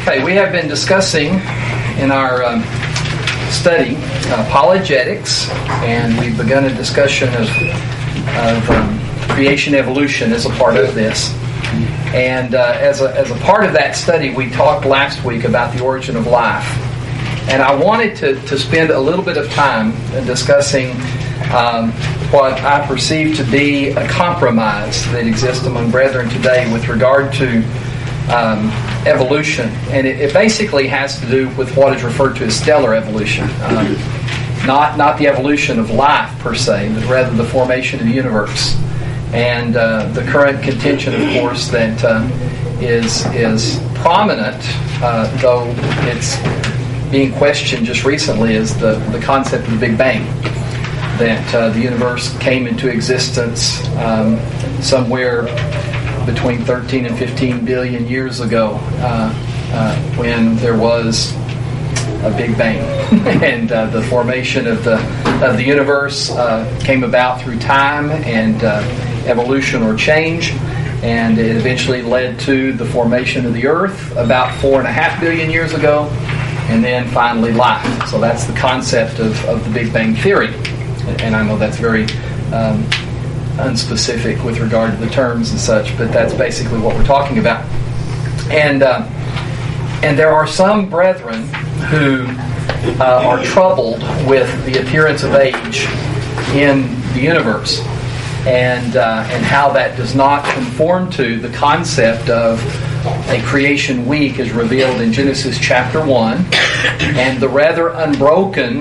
Okay, we have been discussing in our study apologetics, and we've begun a discussion of creation evolution as a part of this. And as a part of that study, we talked last week about the origin of life. And I wanted to spend a little bit of time discussing what I perceive to be a compromise that exists among brethren today with regard to evolution. And it basically has to do with what is referred to as stellar evolution. Not the evolution of life per se, but rather the formation of the universe. And the current contention, of course, that is prominent, though it's being questioned just recently, is the concept of the Big Bang. That the universe came into existence somewhere between 13 and 15 billion years ago when there was a Big Bang. And the formation of the universe came about through time and evolution or change, and it eventually led to the formation of the Earth about 4.5 billion years ago, and then finally life. So that's the concept of the Big Bang Theory. And I know that's very unspecific with regard to the terms and such, but that's basically what we're talking about. And there are some brethren who are troubled with the appearance of age in the universe, and how that does not conform to the concept of a creation week as revealed in Genesis chapter 1, and the rather unbroken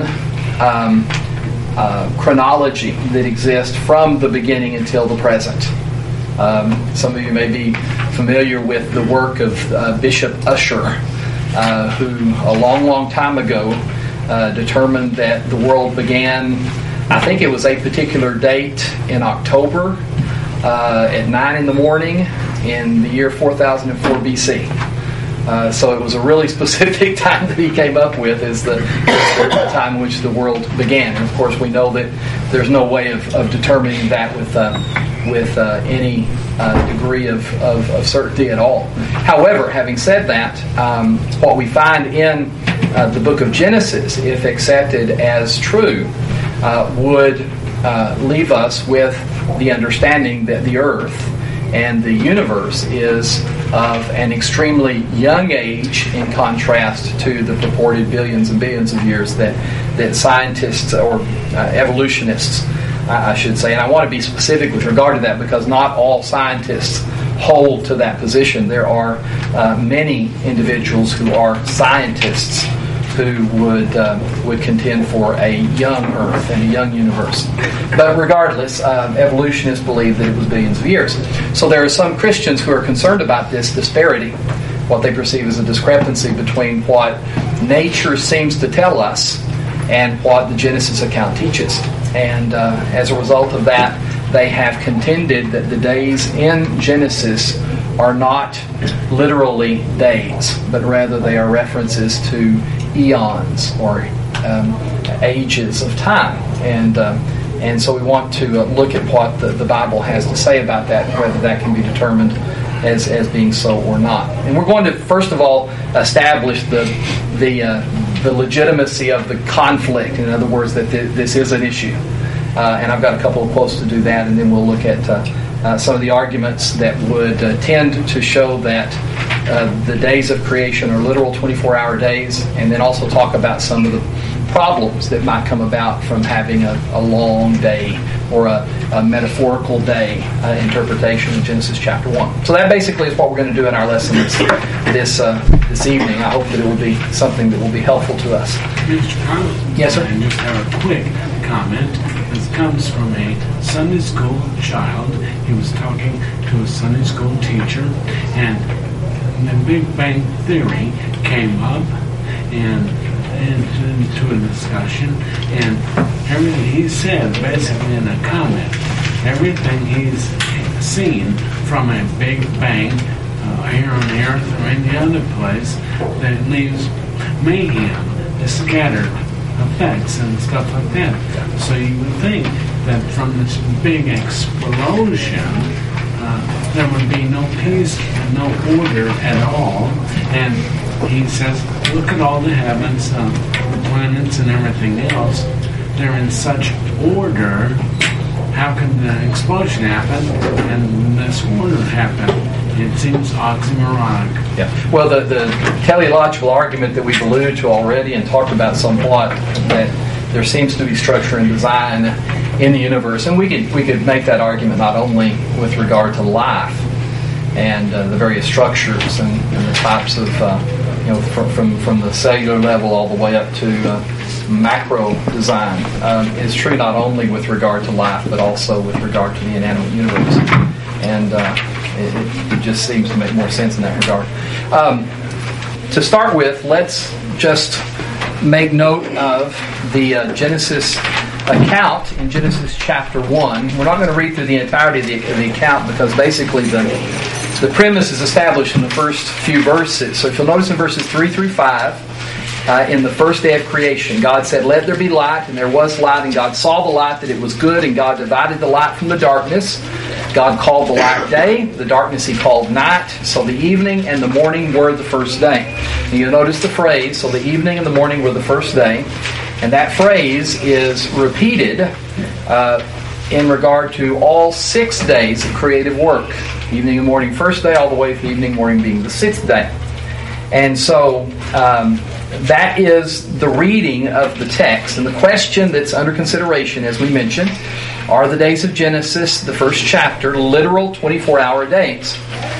chronology that exists from the beginning until the present. Some of you may be familiar with the work of Bishop Ussher, who a long time ago determined that the world began, I think it was a particular date in October at 9 in the morning in the year 4004 BC. So it was a really specific time that he came up with as the time in which the world began. And of course we know that there's no way of determining that with any degree of certainty at all. However, having said that, what we find in the book of Genesis, if accepted as true, would leave us with the understanding that the earth and the universe is of an extremely young age in contrast to the purported billions and billions of years that scientists or evolutionists, I should say, and I want to be specific with regard to that because not all scientists hold to that position. There are many individuals who are scientists who would contend for a young Earth and a young universe. But regardless, evolutionists believe that it was billions of years. So there are some Christians who are concerned about this disparity, what they perceive as a discrepancy between what nature seems to tell us and what the Genesis account teaches. And as a result of that, they have contended that the days in Genesis are not literally days, but rather they are references to eons or ages of time. And so we want to look at what the Bible has to say about that, and whether that can be determined as being so or not. And we're going to first of all establish the legitimacy of the conflict. In other words, that this is an issue. And I've got a couple of quotes to do that, and then we'll look at some of the arguments that would tend to show that the days of creation are literal 24-hour days, and then also talk about some of the problems that might come about from having a long day or a metaphorical day interpretation of Genesis chapter 1. So that basically is what we're going to do in our lesson this evening. I hope that it will be something that will be helpful to us. Mr. Carlson, yes, sir? I just have a quick comment. This comes from a Sunday school child. He was talking to a Sunday school teacher, and the Big Bang Theory came up and into a discussion, and everything he said, basically in a comment, everything he's seen from a Big Bang here on the earth or any other place that leaves mayhem, scattered effects and stuff like that. So you would think that from this big explosion, there would be no peace and no order at all, And he says, look at all the heavens, the planets and everything else. They're in such order. How can the explosion happen and this order happen? It seems oxymoronic. Yeah. Well, the teleological argument that we've alluded to already and talked about somewhat, that there seems to be structure and design in the universe, and we could make that argument not only with regard to life and the various structures and the types of from the cellular level all the way up to macro design. Is true not only with regard to life but also with regard to the inanimate universe, and it just seems to make more sense in that regard. To start with, let's just make note of the Genesis account in Genesis chapter 1. We're not going to read through the entirety of the account because basically the premise is established in the first few verses. So if you'll notice in verses 3 through 5, in the first day of creation, God said, "Let there be light," and there was light, and God saw the light that it was good, and God divided the light from the darkness. God called the light day, the darkness He called night. So the evening and the morning were the first day. And you'll notice the phrase, so the evening and the morning were the first day. And that phrase is repeated in regard to all 6 days of creative work. Evening and morning, first day, all the way to the evening, morning being the 6th day. And so that is the reading of the text. And the question that's under consideration, as we mentioned, are the days of Genesis, the first chapter, literal 24-hour days?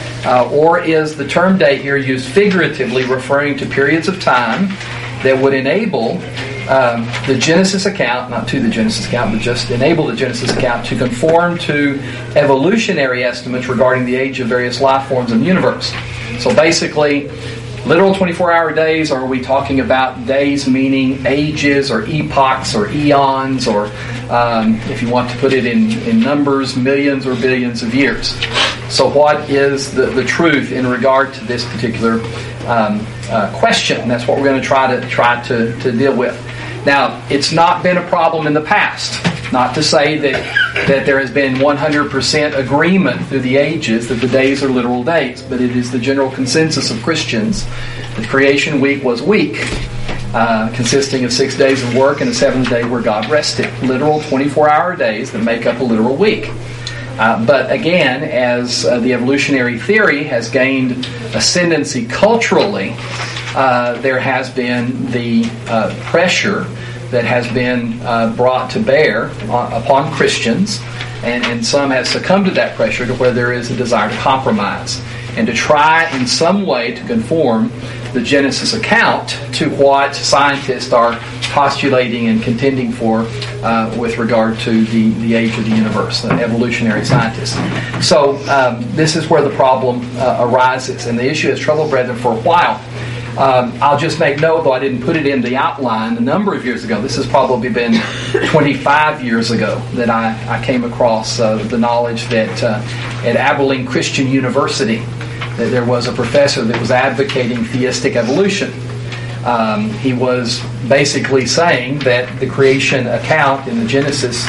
Or is the term day here used figuratively, referring to periods of time that would enable the Genesis account, not to the Genesis account, but just enable the Genesis account to conform to evolutionary estimates regarding the age of various life forms in the universe? So basically, literal 24-hour days, or are we talking about days meaning ages or epochs or eons, or if you want to put it in numbers, millions or billions of years? So what is the truth in regard to this particular question? And that's what we're going to try to deal with. Now, it's not been a problem in the past. Not to say that there has been 100% agreement through the ages that the days are literal days, but it is the general consensus of Christians that creation week was week, consisting of 6 days of work and a 7th day where God rested. Literal 24-hour days that make up a literal week. But again, as the evolutionary theory has gained ascendancy culturally, there has been the pressure that has been brought to bear upon Christians, and some have succumbed to that pressure to where there is a desire to compromise and to try in some way to conform the Genesis account to what scientists are postulating and contending for with regard to the age of the universe, evolutionary scientists. So this is where the problem arises, and the issue has troubled brethren for a while. I'll just make note, though I didn't put it in the outline, a number of years ago, this has probably been 25 years ago, that I came across the knowledge that at Abilene Christian University, that there was a professor that was advocating theistic evolution. He was basically saying that the creation account in the Genesis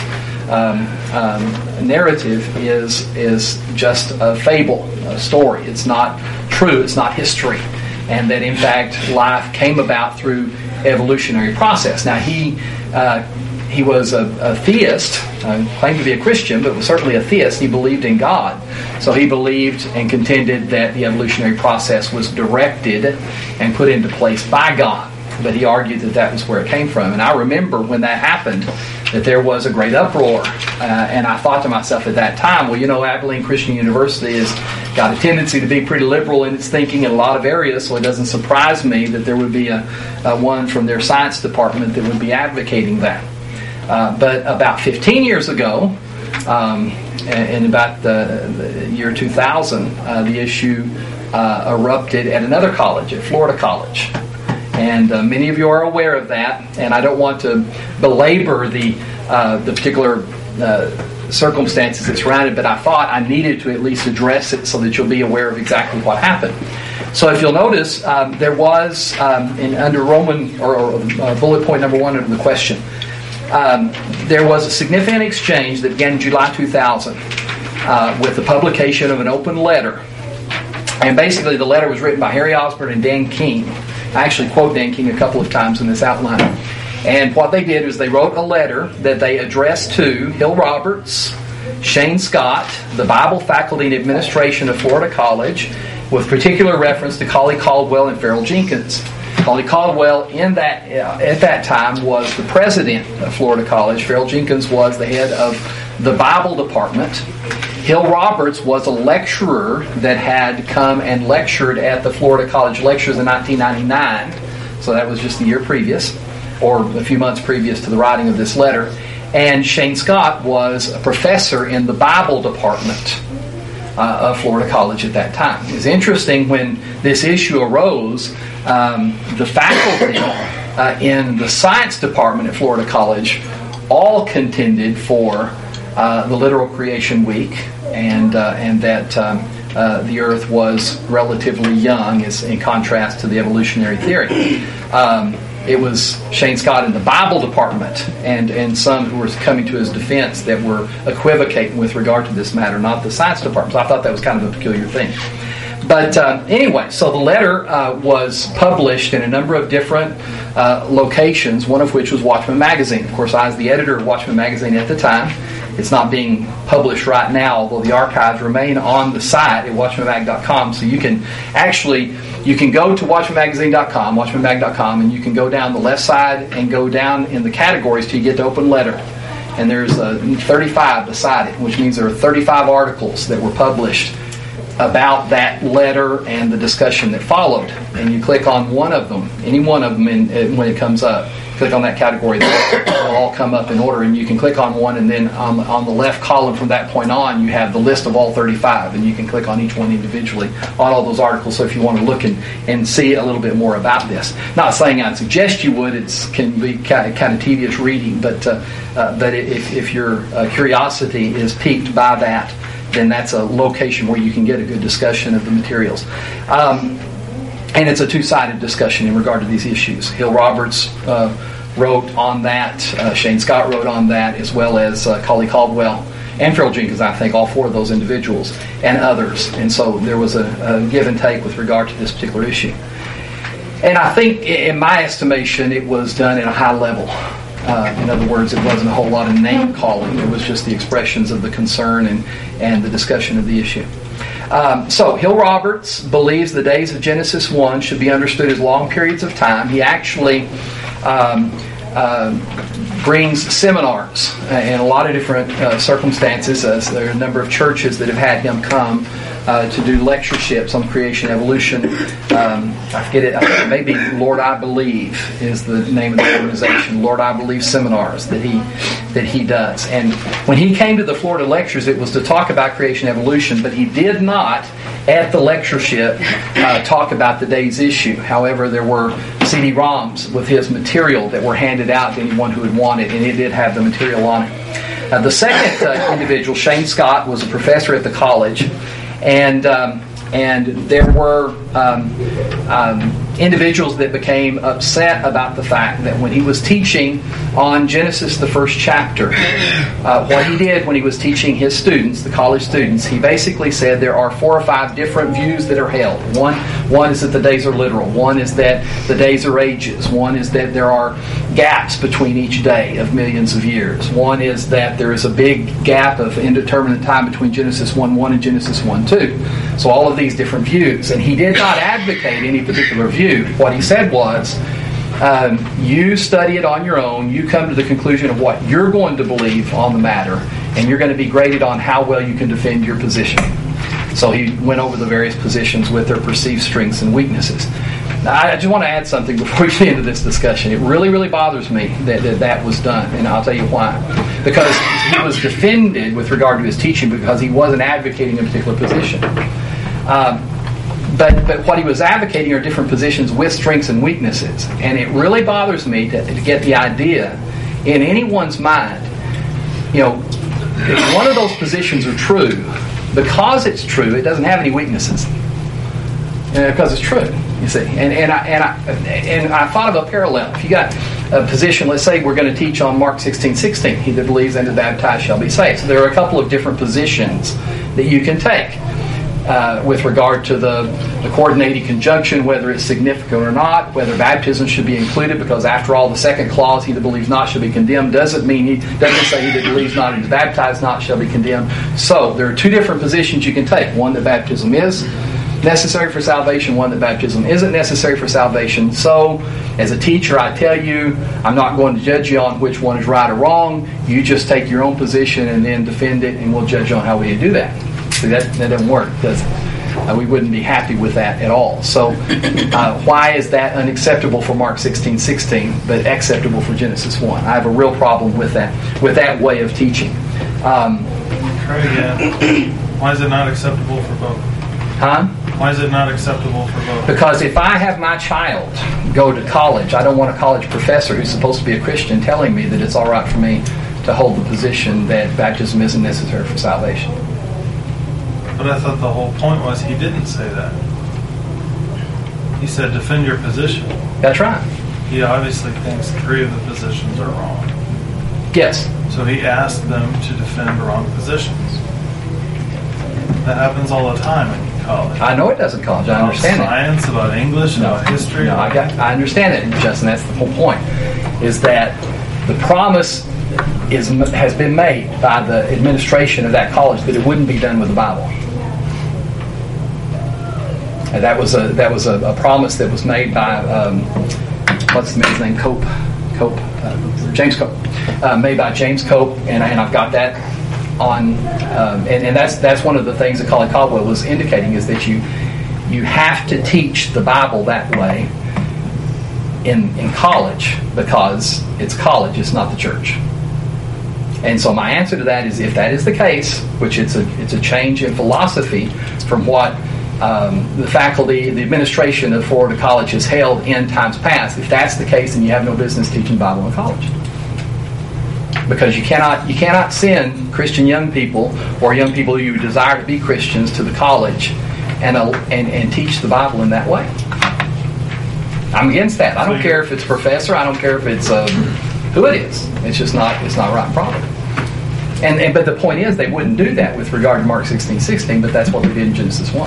narrative is just a fable, a story. It's not true, it's not history. And that in fact life came about through evolutionary process. Now he was a theist, claimed to be a Christian, but was certainly a theist. He believed in God. So he believed and contended that the evolutionary process was directed and put into place by God. But he argued that was where it came from. And I remember when that happened, that there was a great uproar. And I thought to myself at that time, well, Abilene Christian University has got a tendency to be pretty liberal in its thinking in a lot of areas, so it doesn't surprise me that there would be a one from their science department that would be advocating that. But about 15 years ago, in about the year 2000, the issue erupted at another college, at Florida College. And many of you are aware of that, and I don't want to belabor the particular circumstances that surrounded, but I thought I needed to at least address it so that you'll be aware of exactly what happened. So if you'll notice, there was, under Roman, or bullet point number 1 under the question, there was a significant exchange that began in July 2000 with the publication of an open letter And basically the letter was written by Harry Osborne and Dan King. I actually quote Dan King a couple of times in this outline. And what they did was they wrote a letter that they addressed to Hill Roberts, Shane Scott, the Bible faculty and administration of Florida College, with particular reference to Collie Caldwell and Farrell Jenkins. Collie Caldwell at that time was the president of Florida College. Farrell Jenkins was the head of the Bible department. Hill Roberts was a lecturer that had come and lectured at the Florida College Lectures in 1999. So that was just the year previous, or a few months previous to the writing of this letter. And Shane Scott was a professor in the Bible department of Florida College at that time. It's interesting when this issue arose, the faculty in the science department at Florida College all contended for the literal creation week and that the earth was relatively young in contrast to the evolutionary theory. It was Shane Scott in the Bible department and some who were coming to his defense that were equivocating with regard to this matter, not the science department. So I thought that was kind of a peculiar thing. But anyway, so the letter was published in a number of different locations, one of which was Watchman Magazine. Of course, I was the editor of Watchman Magazine at the time. It's not being published right now, although the archives remain on the site at watchmanmag.com. So you can go to watchmanmagazine.com, watchmanmag.com, and you can go down the left side and go down in the categories till you get to open letter. And there's 35 beside it, which means there are 35 articles that were published about that letter and the discussion that followed. And you click on one of them, any one of them when it comes up. Click on that category, they'll all come up in order, and you can click on one, and then on the left column from that point on, you have the list of all 35, and you can click on each one individually on all those articles. So if you want to look and see a little bit more about this, not saying I'd suggest you would, it can be kind of tedious reading, but if your curiosity is piqued by that, then that's a location where you can get a good discussion of the materials. And it's a two-sided discussion in regard to these issues. Hill Roberts wrote on that, Shane Scott wrote on that, as well as Collie Caldwell and Farrell Jenkins, I think, all four of those individuals, and others. And so there was a give and take with regard to this particular issue. And I think, in my estimation, it was done at a high level. In other words, it wasn't a whole lot of name-calling. It was just the expressions of the concern and the discussion of the issue. So Hill Roberts believes the days of Genesis 1 should be understood as long periods of time. He actually brings seminars in a lot of different circumstances. There are a number of churches that have had him come to do lectureships on creation evolution. I forget it. I think it may be Lord I Believe is the name of the organization. Lord I Believe seminars that he does. And when he came to the Florida lectures, it was to talk about creation evolution, but he did not at the lectureship talk about the day's issue. However, there were CD-ROMs with his material that were handed out to anyone who would want it, and it did have the material on it. The second individual, Shane Scott, was a professor at the college, and there were individuals that became upset about the fact that when he was teaching on Genesis, the first chapter, what he did when he was teaching his students, the college students, he basically said there are 4 or 5 different views that are held. One is that the days are literal. One is that the days are ages. One is that there are gaps between each day of millions of years. One is that there is a big gap of indeterminate time between Genesis 1:1 and Genesis 1:2. So all of these different views. And he did not advocate any particular view. What he said was, you study it on your own, you come to the conclusion of what you're going to believe on the matter, and you're going to be graded on how well you can defend your position. So he went over the various positions with their perceived strengths and weaknesses. Now, I just want to add something before we get into this discussion. It really, really bothers me that was done, and I'll tell you why. Because he was defended with regard to his teaching because he wasn't advocating a particular position. But what he was advocating are different positions with strengths and weaknesses. And it really bothers me to get the idea in anyone's mind, if one of those positions are true, because it's true, it doesn't have any weaknesses. Because it's true, you see. And I thought of a parallel. If you got a position, let's say we're going to teach on Mark 16:16, he that believes and is baptized shall be saved. So there are a couple of different positions that you can take. with regard to the coordinating conjunction, whether it's significant or not, whether baptism should be included, because after all, the second clause, he that believes not shall be condemned, doesn't say he that believes not and is baptized not shall be condemned. So there are two different positions you can take. One, that baptism is necessary for salvation, one that baptism isn't necessary for salvation. So, as a teacher, I tell you, I'm not going to judge you on which one is right or wrong. You just take your own position and then defend it, and we'll judge you on how we do that. See, that doesn't work, does it? We wouldn't be happy with that at all. So, why is that unacceptable for Mark 16:16, but acceptable for Genesis 1? I have a real problem with that way of teaching. Try again. Why is it not acceptable for both? Huh? Why is it not acceptable for both? Because if I have my child go to college, I don't want a college professor who's supposed to be a Christian telling me that it's all right for me to hold the position that baptism isn't necessary for salvation. But I thought the whole point was he didn't say that. He said defend your position. That's right. He obviously thinks 3 of the positions are wrong. Yes. So he asked them to defend wrong positions. That happens all the time in college. I know it does in college. I understand about science, about English, about history. No, I understand it, Justin. That's the whole point. Is that the promise has been made by the administration of that college that it wouldn't be done with the Bible. And that was a promise that was made by what's the man's name? James Cope. Made by James Cope, and I've got that on, and that's one of the things that Colin Caldwell was indicating, is that you have to teach the Bible that way in college, because it's college, it's not the church. And so my answer to that is, if that is the case, which it's a change in philosophy from what the faculty, the administration of Florida College has held in times past, if that's the case, then you have no business teaching Bible in college. Because you cannot send Christian young people or young people who desire to be Christians to the college and teach the Bible in that way. I'm against that. I don't care if it's a professor. I don't care if it's who it is. It's just not right and proper. But the point is, they wouldn't do that with regard to Mark 16:16, but that's what they did in Genesis 1.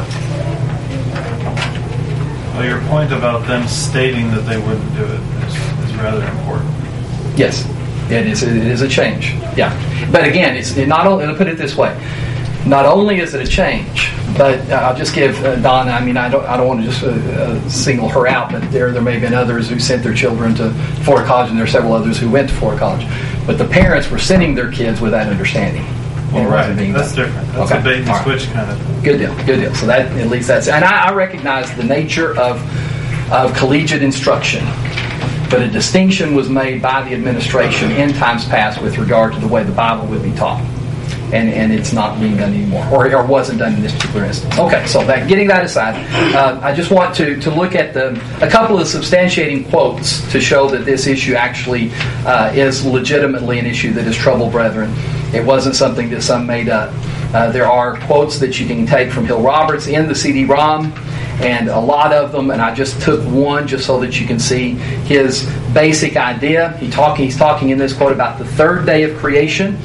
Well, your point about them stating that they wouldn't do it is rather important. Yes. It is a change. Yeah. But again, not only, I'll put it this way. Not only is it a change, but I'll just give Donna, I don't want to just single her out, but there may have been others who sent their children to Florida College, and there are several others who went to Florida College. But the parents were sending their kids with that understanding. Well, right. That's different. That's okay. A bait and switch kind of thing. Good deal. So that, at least that's, and I recognize the nature of collegiate instruction. But a distinction was made by the administration in times past with regard to the way the Bible would be taught. And it's not being done anymore, or wasn't done in this particular instance. Okay, so getting that aside, I just want to look at a couple of substantiating quotes to show that this issue actually is legitimately an issue that has troubled brethren. It wasn't something that some made up. There are quotes that you can take from Hill Roberts in the CD-ROM, and a lot of them, and I just took one just so that you can see his basic idea. He's talking in this quote about the third day of creation,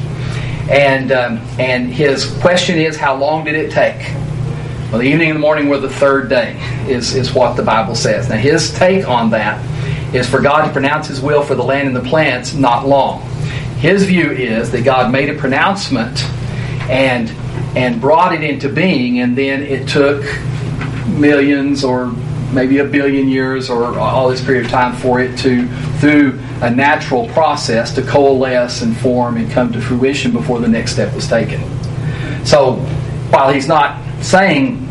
and his question is, how long did it take? Well, the evening and the morning were the third day, is what the Bible says. Now, his take on that is for God to pronounce His will for the land and the plants, not long. His view is that God made a pronouncement and brought it into being, and then it took millions or maybe a billion years or all this period of time for it to, through a natural process, to coalesce and form and come to fruition before the next step was taken. So while he's not saying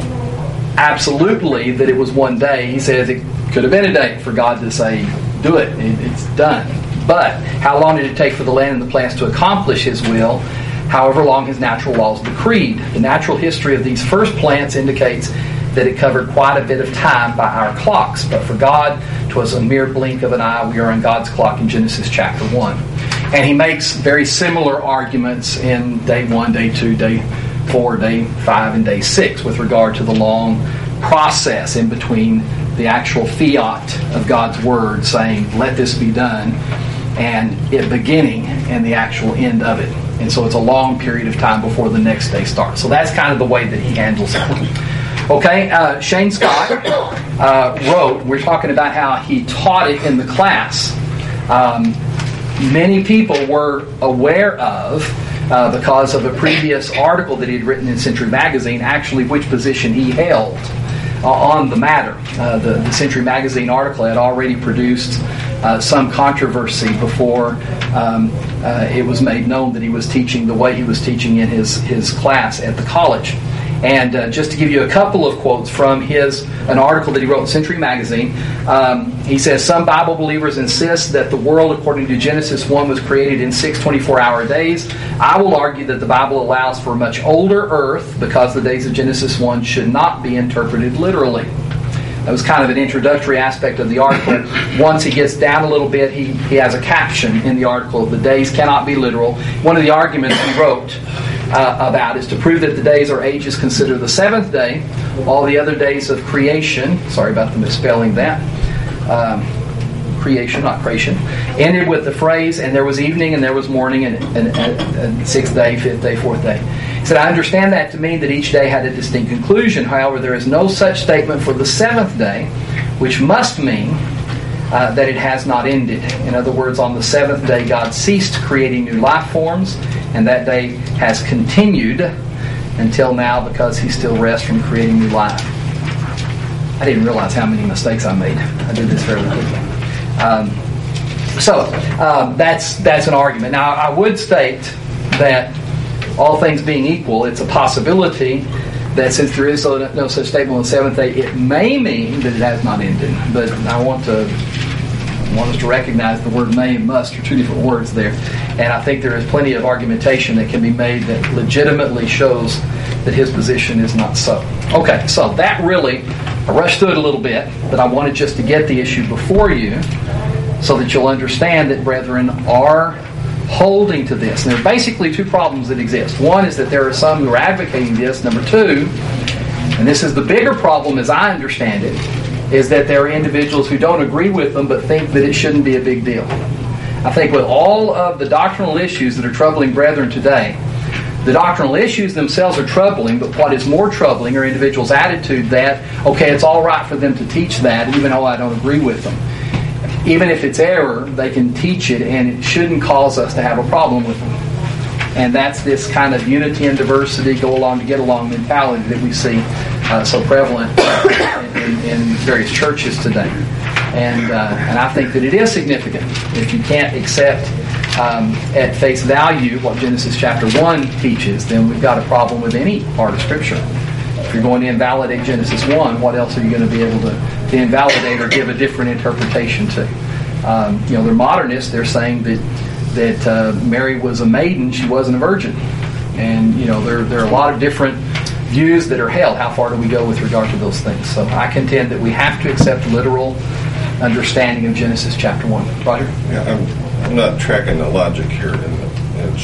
absolutely that it was one day, he says it could have been a day for God to say, do it, it's done. But how long did it take for the land and the plants to accomplish His will? However long His natural laws decreed. The natural history of these first plants indicates that it covered quite a bit of time by our clocks. But for God, 'twas a mere blink of an eye. We are on God's clock in Genesis chapter 1. And he makes very similar arguments in day 1, day 2, day 4, day 5, and day 6 with regard to the long process in between the actual fiat of God's Word saying, let this be done, and it beginning and the actual end of it. And so it's a long period of time before the next day starts. So that's kind of the way that he handles it. Okay, Shane Scott wrote, we're talking about how he taught it in the class. Many people were aware of, because of a previous article that he had written in Century Magazine, actually which position he held on the matter. The Century Magazine article had already produced some controversy before it was made known that he was teaching the way he was teaching in his class at the college. And just to give you a couple of quotes from an article that he wrote in Century Magazine, he says, some Bible believers insist that the world, according to Genesis 1, was created in 6 24-hour days. I will argue that the Bible allows for a much older earth because the days of Genesis 1 should not be interpreted literally. That was kind of an introductory aspect of the article. Once he gets down a little bit, he has a caption in the article, the days cannot be literal. One of the arguments he wrote about is to prove that the days or ages consider the seventh day, all the other days of creation, sorry about the misspelling that, creation, not creation, ended with the phrase, and there was evening and there was morning, and sixth day, fifth day, fourth day. He said, I understand that to mean that each day had a distinct conclusion. However, there is no such statement for the seventh day, which must mean that it has not ended. In other words, on the seventh day, God ceased creating new life forms, and that day has continued until now because He still rests from creating new life. I didn't realize how many mistakes I made. I did this fairly quickly. That's an argument. Now, I would state that all things being equal, it's a possibility that since there is no such statement on the seventh day, it may mean that it has not ended. But I want us to recognize the word may and must are two different words there. And I think there is plenty of argumentation that can be made that legitimately shows that his position is not so. Okay, so that really, I rushed through it a little bit, but I wanted just to get the issue before you so that you'll understand that brethren are holding to this. And there are basically two problems that exist. One is that there are some who are advocating this. Number two, and this is the bigger problem as I understand it, is that there are individuals who don't agree with them but think that it shouldn't be a big deal. I think with all of the doctrinal issues that are troubling brethren today, the doctrinal issues themselves are troubling, but what is more troubling are individuals' attitude that, okay, it's all right for them to teach that even though I don't agree with them. Even if it's error, they can teach it and it shouldn't cause us to have a problem with them. And that's this kind of unity and diversity, go along to get along mentality that we see so prevalent in various churches today. And I think that it is significant. If you can't accept at face value what Genesis chapter 1 teaches, then we've got a problem with any part of Scripture. If you're going to invalidate Genesis 1, what else are you going to be able to invalidate or give a different interpretation to? They're modernists. They're saying that Mary was a maiden, she wasn't a virgin. And, there are a lot of different views that are held. How far do we go with regard to those things? So I contend that we have to accept literal understanding of Genesis chapter 1. Roger? Yeah, I'm not tracking the logic here in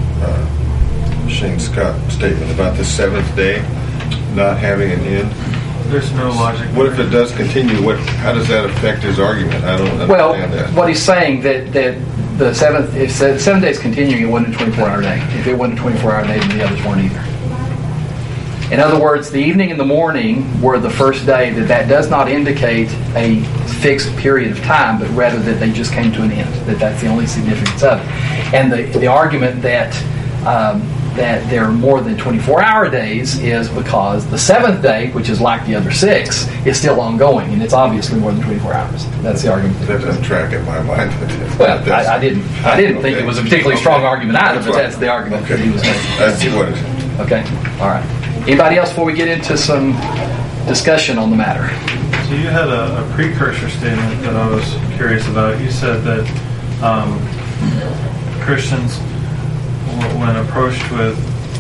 Shane Scott's statement about the seventh day not having an end. There's no logic. What if it does continue? How does that affect his argument? I don't understand that. What he's saying that the seventh, if the 7 days continuing, it wasn't a 24-hour day. If it wasn't a 24-hour day, then the others weren't either. In other words, the evening and the morning were the first day. That does not indicate a fixed period of time, but rather that they just came to an end. That's the only significance of it. And the argument that there are more than 24-hour days is because the seventh day, which is like the other six, is still ongoing, and it's obviously more than 24 hours. That's the argument. That doesn't track in my mind. Well, I didn't think it was a particularly strong argument either, but that's the argument that he was making. I see what it is. Okay, all right. Anybody else before we get into some discussion on the matter? So you had a precursor statement that I was curious about. You said that Christians, when approached with,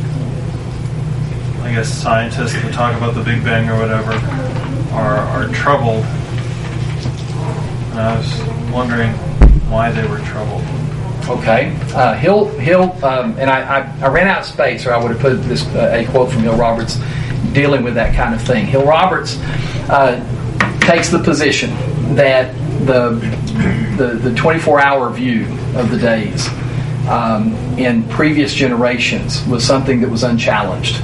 I guess, scientists that talk about the Big Bang or whatever, are troubled. And I was wondering why they were troubled. Okay. And I ran out of space, or I would have put this a quote from Hill Roberts dealing with that kind of thing. Hill Roberts takes the position that the 24-hour view of the days in previous generations was something that was unchallenged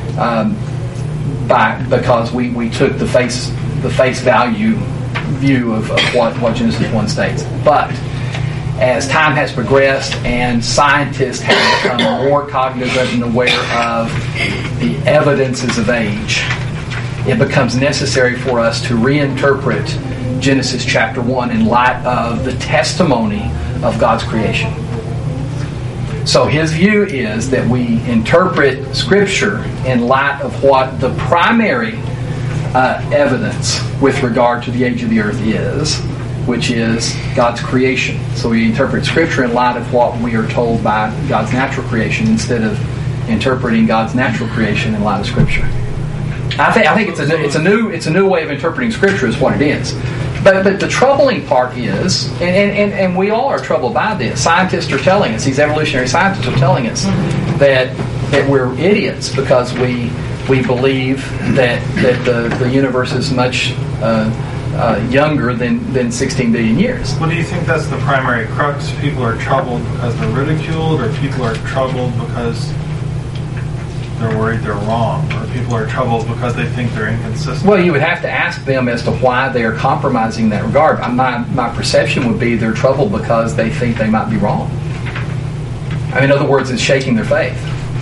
because we took the face value view of what Genesis 1 states. But as time has progressed and scientists have become more cognizant and aware of the evidences of age, it becomes necessary for us to reinterpret Genesis chapter 1 in light of the testimony of God's creation. So his view is that we interpret Scripture in light of what the primary evidence with regard to the age of the earth is, which is God's creation. So we interpret Scripture in light of what we are told by God's natural creation instead of interpreting God's natural creation in light of Scripture. I think it's a new way of interpreting Scripture is what it is. But the troubling part is, and we all are troubled by this. Scientists are telling us, these evolutionary scientists are telling us that we're idiots because we believe that the universe is much younger than 16 billion years. Well, do you think that's the primary crux? People are troubled because they're ridiculed, or people are troubled because they're worried they're wrong, or people are troubled because they think they're inconsistent? Well, you would have to ask them as to why they are compromising in that regard. My perception would be they're troubled because they think they might be wrong. I mean, in other words, it's shaking their faith.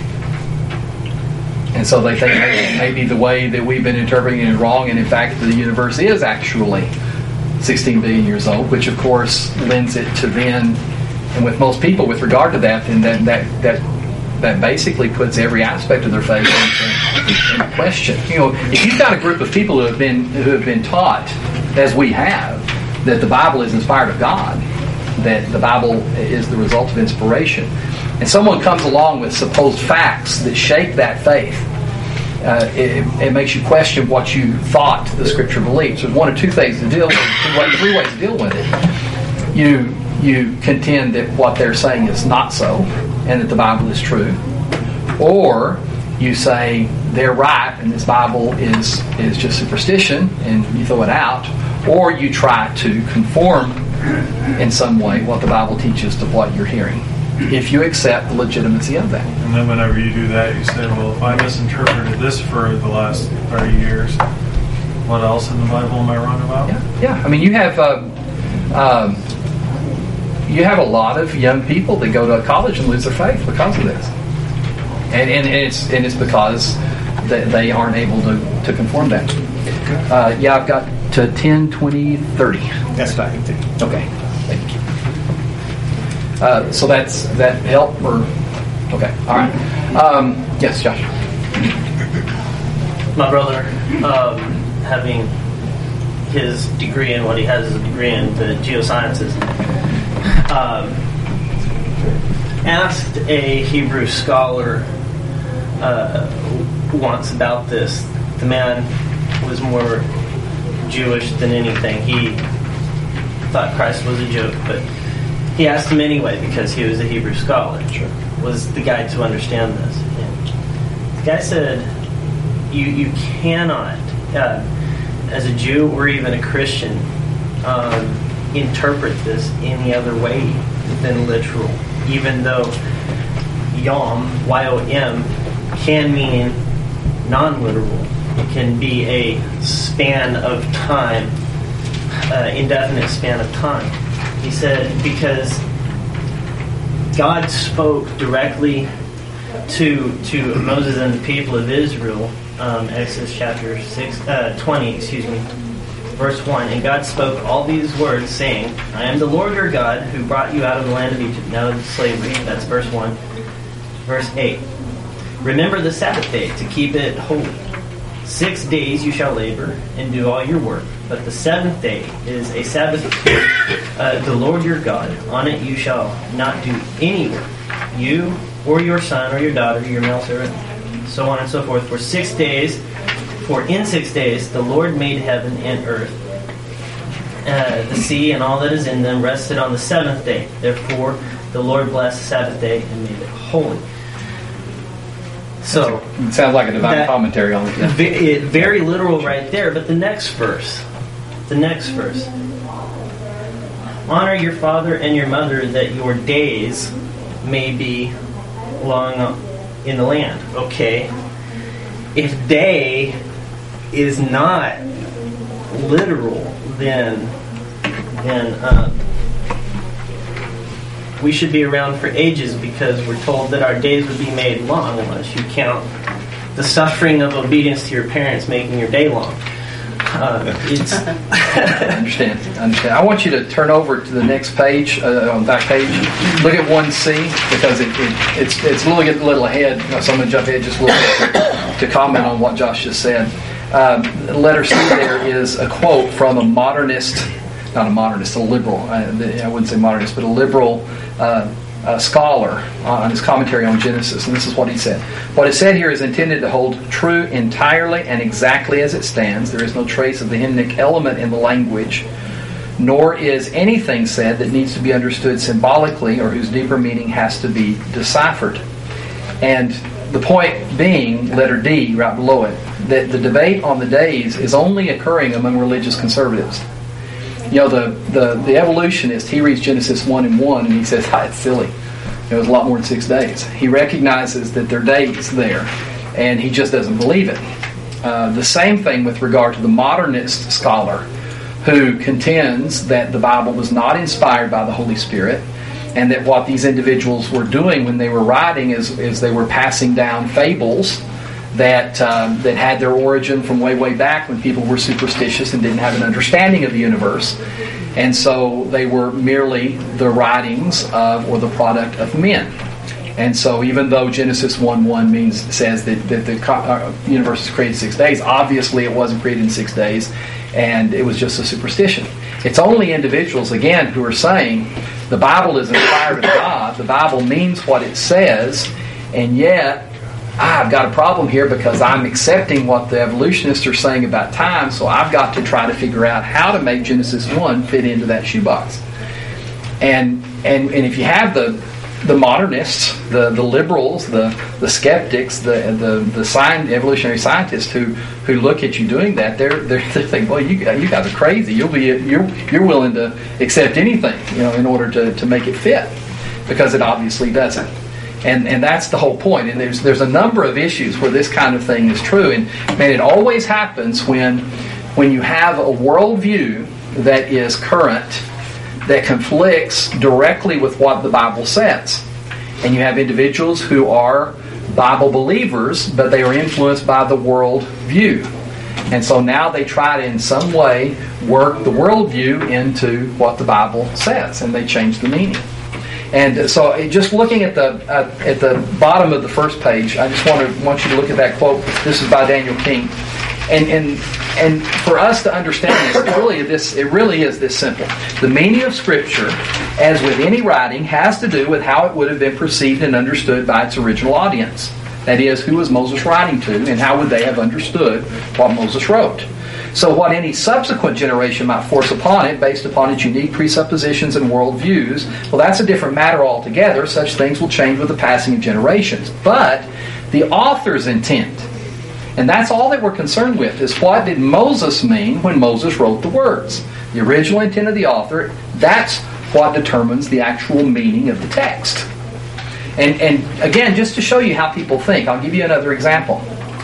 And so they think maybe the way that we've been interpreting it is wrong, and in fact the universe is actually 16 billion years old, which of course lends it to then, and with most people with regard to that, then that basically puts every aspect of their faith in question. You know, if you've got a group of people who have been taught, as we have, that the Bible is inspired of God, that the Bible is the result of inspiration, and someone comes along with supposed facts that shake that faith, it makes you question what you thought the Scripture believes. There's one or two things to deal with, three ways to deal with it. You contend that what they're saying is not so, and that the Bible is true, or you say they're right and this Bible is just superstition and you throw it out, or you try to conform in some way what the Bible teaches to what you're hearing, if you accept the legitimacy of that. And then whenever you do that, you say, well, if I misinterpreted this for the last 30 years, what else in the Bible am I wrong about? Yeah. I mean, you have a lot of young people that go to college and lose their faith because of this, and it's because they aren't able to conform that. I've got to 10, 20, 30. That's fine. Okay, thank you. So that help or okay? All right. Yes, Josh. My brother, having his degree in what he has as a degree in the geosciences, asked a Hebrew scholar once about this. The man was more Jewish than anything. He thought Christ was a joke, but he asked him anyway because he was a Hebrew scholar. Sure. Was the guy to understand this? And the guy said, you cannot, as a Jew or even a Christian, interpret this any other way than literal, even though Yom, Y-O-M, can mean non-literal. It can be a span of time, indefinite span of time. He said because God spoke directly to Moses and the people of Israel, Exodus chapter 20, verse 1, and God spoke all these words, saying, I am the Lord your God, who brought you out of the land of Egypt, out of slavery. That's verse 1. Verse 8, remember the Sabbath day to keep it holy. 6 days you shall labor and do all your work, but the seventh day is a Sabbath to the Lord your God. On it you shall not do any work, you or your son or your daughter, your male servant, so on and so forth. For in 6 days the Lord made heaven and earth, the sea and all that is in them, rested on the seventh day. Therefore the Lord blessed the Sabbath day and made it holy. So it sounds like a divine commentary on it. Very literal right there. But the next verse, honor your father and your mother, that your days may be long in the land. Okay. If day is not literal, then we should be around for ages, because we're told that our days would be made long, unless you count the suffering of obedience to your parents making your day long. I understand. I want you to turn over to the next page, on the back page. Look at 1C, because it's a little ahead. So I'm going to jump ahead just a little bit to comment on what Josh just said. Letter C there is a quote from a modernist, not a modernist, a liberal. I wouldn't say modernist, but a liberal scholar on his commentary on Genesis, and this is what he said. What is said here is intended to hold true entirely and exactly as it stands. There is no trace of the hymnic element in the language, nor is anything said that needs to be understood symbolically or whose deeper meaning has to be deciphered. And the point being, letter D, right below it, that the debate on the days is only occurring among religious conservatives. You know, the evolutionist, he reads Genesis 1:1 and he says, it's silly. It was a lot more than 6 days. He recognizes that there are days there, and he just doesn't believe it. The same thing with regard to the modernist scholar who contends that the Bible was not inspired by the Holy Spirit, and that what these individuals were doing when they were writing is they were passing down fables that had their origin from way back when people were superstitious and didn't have an understanding of the universe. And so they were merely the writings of, or the product of men. And so even though Genesis 1:1 says that the universe was created in 6 days, obviously it wasn't created in 6 days, and it was just a superstition. It's only individuals, again, who are saying the Bible is inspired of God, the Bible means what it says, and yet I've got a problem here because I'm accepting what the evolutionists are saying about time, so I've got to try to figure out how to make Genesis 1 fit into that shoebox. And if you have the modernists, the liberals, the skeptics, the evolutionary scientists who look at you doing that, they're thinking, well, you guys are crazy. You're willing to accept anything, in order to make it fit, because it obviously doesn't. And that's the whole point. And there's a number of issues where this kind of thing is true. And man, it always happens when you have a worldview that is current, that conflicts directly with what the Bible says. And you have individuals who are Bible believers, but they are influenced by the world view. And so now they try to, in some way, work the worldview into what the Bible says, and they change the meaning. And so, just looking at the bottom of the first page, I just want you to look at that quote. This is by Daniel King, and for us to understand this, it really is this simple. The meaning of Scripture, as with any writing, has to do with how it would have been perceived and understood by its original audience. That is, who was Moses writing to, and how would they have understood what Moses wrote? So what any subsequent generation might force upon it, based upon its unique presuppositions and worldviews, well, that's a different matter altogether. Such things will change with the passing of generations. But the author's intent, and that's all that we're concerned with, is what did Moses mean when Moses wrote the words? The original intent of the author, that's what determines the actual meaning of the text. And again, just to show you how people think, I'll give you another example.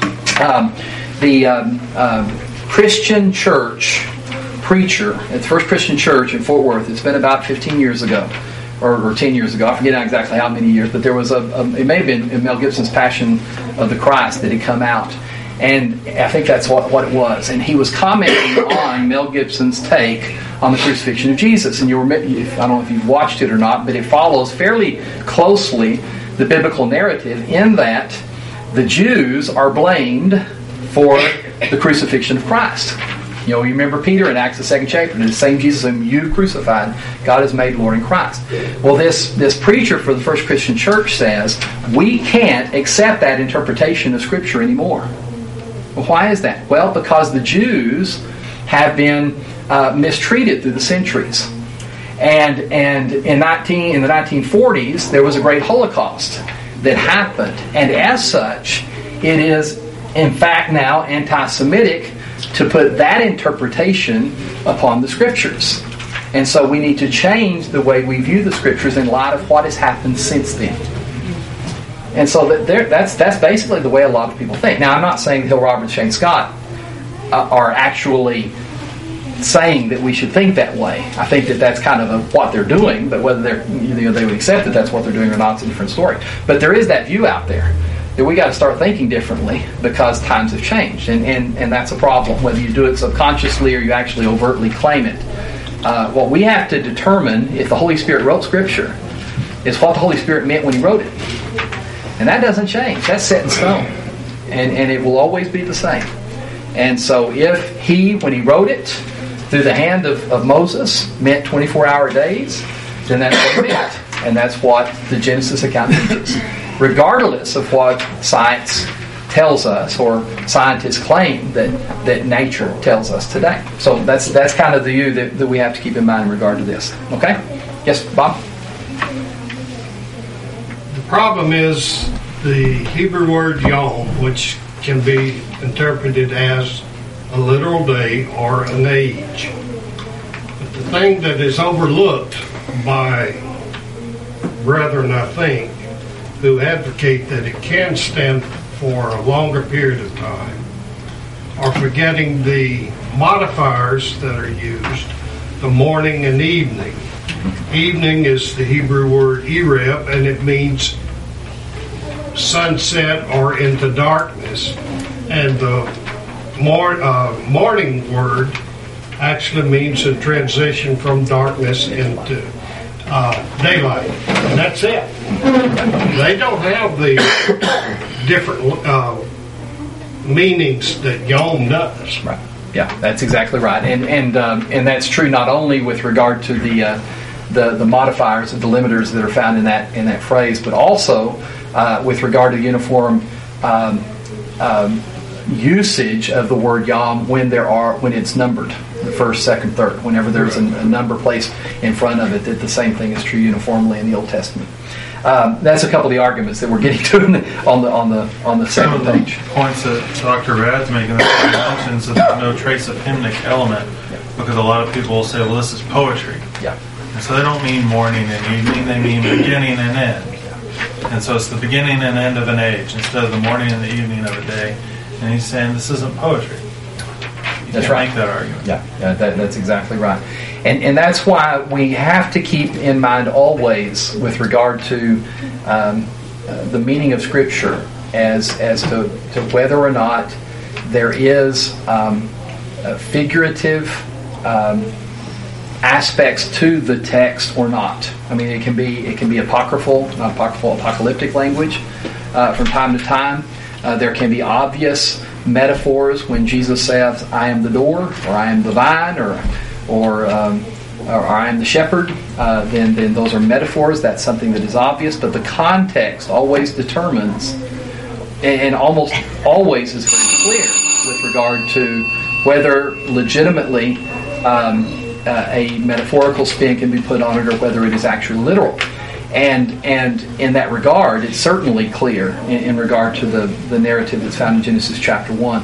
Christian church preacher at the First Christian Church in Fort Worth, it's been about 15 years ago, or 10 years ago, I forget exactly how many years, but there was it may have been in Mel Gibson's Passion of the Christ that had come out, and I think that's what it was, and he was commenting on Mel Gibson's take on the crucifixion of Jesus. And I don't know if you've watched it or not, but it follows fairly closely the biblical narrative in that the Jews are blamed for the crucifixion of Christ. You remember Peter in Acts the 2nd chapter, the same Jesus whom you crucified, God has made Lord in Christ. Well, this preacher for the First Christian Church says, we can't accept that interpretation of Scripture anymore. Well, why is that? Well, because the Jews have been mistreated through the centuries. And in the 1940s, there was a great Holocaust that happened. And as such, it is in fact now anti-Semitic to put that interpretation upon the Scriptures. And so we need to change the way we view the Scriptures in light of what has happened since then. And so that's basically the way a lot of people think. Now, I'm not saying Hill Roberts, Shane Scott are actually saying that we should think that way. I think that that's kind of what they're doing, but whether they would accept that that's what they're doing or not is a different story. But there is that view out there that we got to start thinking differently because times have changed, and that's a problem, whether you do it subconsciously or you actually overtly claim it. What we have to determine if the Holy Spirit wrote Scripture is what the Holy Spirit meant when He wrote it. And that doesn't change. That's set in stone. And it will always be the same. And so if He, when He wrote it, through the hand of Moses, meant 24-hour days, then that's what it meant. And that's what the Genesis account teaches. Regardless of what science tells us or scientists claim that nature tells us today. So that's kind of the view that we have to keep in mind in regard to this. Okay? Yes, Bob? The problem is the Hebrew word yom, which can be interpreted as a literal day or an age. But the thing that is overlooked by brethren, I think, who advocate that it can stand for a longer period of time, are forgetting the modifiers that are used, the morning and evening. Evening is the Hebrew word ereb, and it means sunset or into darkness. And the morning word actually means a transition from darkness into daylight. And that's it. They don't have the different meanings that Yom does. Right. Yeah, that's exactly right. And that's true not only with regard to the modifiers, the delimiters that are found in that phrase, but also with regard to uniform usage of the word Yom when it's numbered, the first, second, third. Whenever there's a number placed in front of it, that the same thing is true uniformly in the Old Testament. That's a couple of the arguments that we're getting to on the second page. Points that Dr. Rad's making that he mentions that there's no trace of hymnic element, because a lot of people will say, well, this is poetry. Yeah. And so they don't mean morning and evening, they mean beginning and end. And so it's the beginning and end of an age instead of the morning and the evening of a day. And he's saying this isn't poetry. That's right. Make that argument. Yeah, that's exactly right. And that's why we have to keep in mind always with regard to the meaning of Scripture as to whether or not there is figurative aspects to the text or not. I mean, it can be apocalyptic language from time to time. There can be obvious metaphors when Jesus says, "I am the door," or "I am the vine," or "I am the shepherd." Then those are metaphors. That's something that is obvious. But the context always determines, and almost always is very clear with regard to whether legitimately a metaphorical spin can be put on it or whether it is actually literal. And in that regard, it's certainly clear in regard to the narrative that's found in Genesis chapter 1.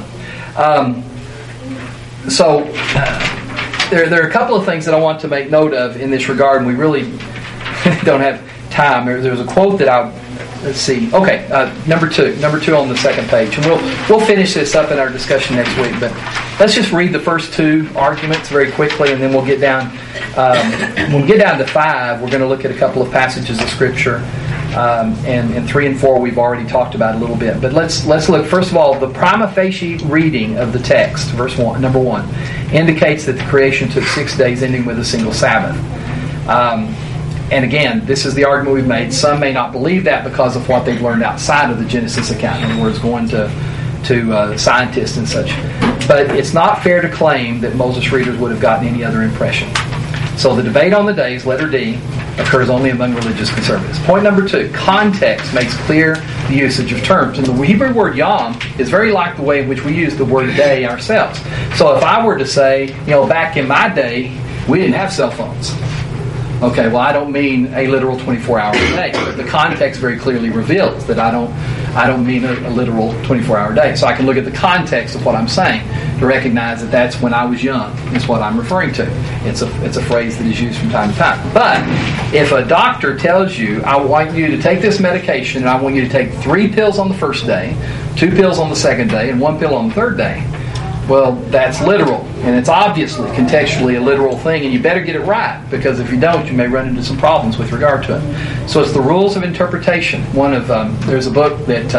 There are a couple of things that I want to make note of in this regard, and we really don't have time. There's a quote that let's see. Okay, number two on the second page, and we'll finish this up in our discussion next week. But let's just read the first two arguments very quickly, and then we'll get down. When we get down to 5, we're going to look at a couple of passages of Scripture, and 3 and 4 we've already talked about a little bit. But let's look first of all. The prima facie reading of the text, number 1, indicates that the creation took 6 days, ending with a single Sabbath. And again, this is the argument we've made. Some may not believe that because of what they've learned outside of the Genesis account. In other words, going to scientists and such. But it's not fair to claim that Moses readers would have gotten any other impression. So the debate on the days, letter D, occurs only among religious conservatives. Point number 2, context makes clear the usage of terms. And the Hebrew word yom is very like the way in which we use the word day ourselves. So if I were to say, back in my day, we didn't have cell phones. Okay, well, I don't mean a literal 24-hour day. But the context very clearly reveals that I don't mean a literal 24-hour day. So I can look at the context of what I'm saying to recognize that that's when I was young, is what I'm referring to. It's a phrase that is used from time to time. But if a doctor tells you, I want you to take this medication and I want you to take 3 pills on the first day, 2 pills on the second day, and 1 pill on the third day, well, that's literal, and it's obviously contextually a literal thing, and you better get it right, because if you don't, you may run into some problems with regard to it. So it's the rules of interpretation. There's a book that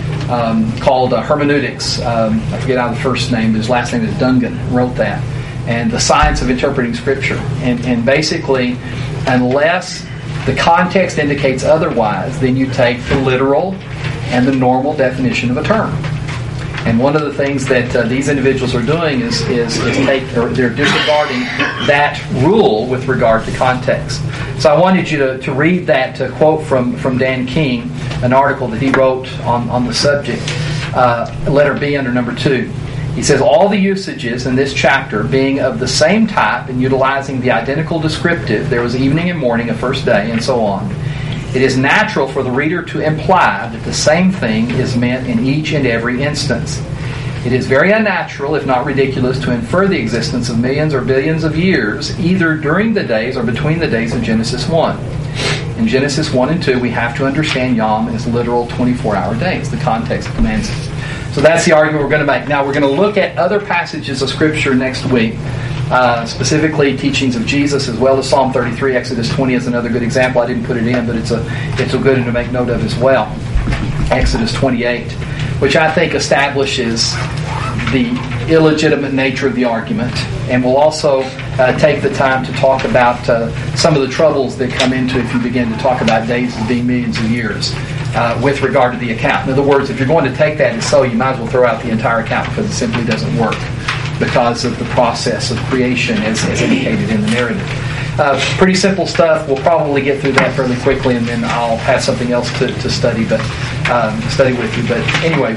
called Hermeneutics. I forget how the first name, his last name is Dungan, wrote that, and the science of interpreting Scripture. And basically, unless the context indicates otherwise, then you take the literal and the normal definition of a term. And one of the things that these individuals are doing is they're disregarding that rule with regard to context. So I wanted you to read that quote from Dan King, an article that he wrote on the subject, letter B under number 2. He says, all the usages in this chapter being of the same type and utilizing the identical descriptive, there was evening and morning, a first day, and so on, it is natural for the reader to imply that the same thing is meant in each and every instance. It is very unnatural, if not ridiculous, to infer the existence of millions or billions of years, either during the days or between the days of Genesis 1. In Genesis 1 and 2, we have to understand Yom as literal 24-hour days. The context commands it. So that's the argument we're going to make. Now, we're going to look at other passages of Scripture next week. Specifically teachings of Jesus, as well as Psalm 33. Exodus 20 is another good example. I didn't put it in, but it's a good one to make note of as well. Exodus 28, which I think establishes the illegitimate nature of the argument, and we'll also take the time to talk about some of the troubles that come into if you begin to talk about days as being millions of years with regard to the account. In other words, if you're going to take that and so, you might as well throw out the entire account, because it simply doesn't work, because of the process of creation as indicated in the narrative. Pretty simple stuff. We'll probably get through that fairly quickly, and then I'll have something else to study with you. But anyway,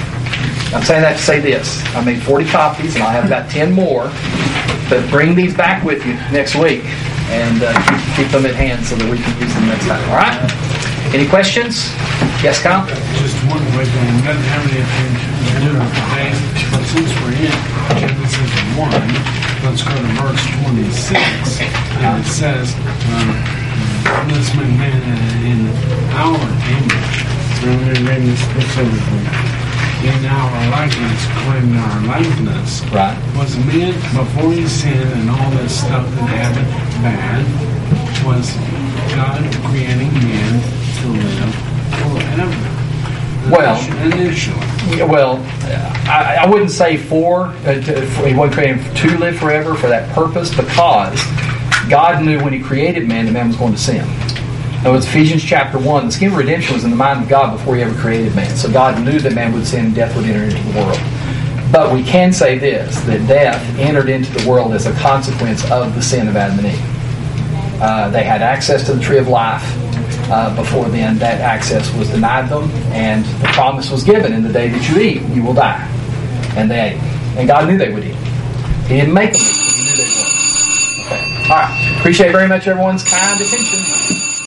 I'm saying that to say this. I made 40 copies, and I'll have about 10 more. But bring these back with you next week, and keep them at hand so that we can use them next time. All right? Any questions? Yes, Kyle? Just one way, it doesn't have anything to do with today, but since we're in Genesis 1, let's go to verse 26, and it says, let's make man in our image. I'm going to read this specifically. In our likeness, according to our likeness, right, was man before he sinned and all this stuff that happened bad, was God creating man to live forever. Initially. Well, I wouldn't say he wasn't created to live forever for that purpose, because God knew when He created man that man was going to sin. Now, it's Ephesians chapter 1. The scheme of redemption was in the mind of God before He ever created man. So God knew that man would sin and death would enter into the world. But we can say this, that death entered into the world as a consequence of the sin of Adam and Eve. They had access to the tree of life. Before then, that access was denied them, and the promise was given, in the day that you eat, you will die. And they ate. And God knew they would eat. He didn't make them eat, but He knew they would. Okay. All right. Appreciate very much everyone's kind attention.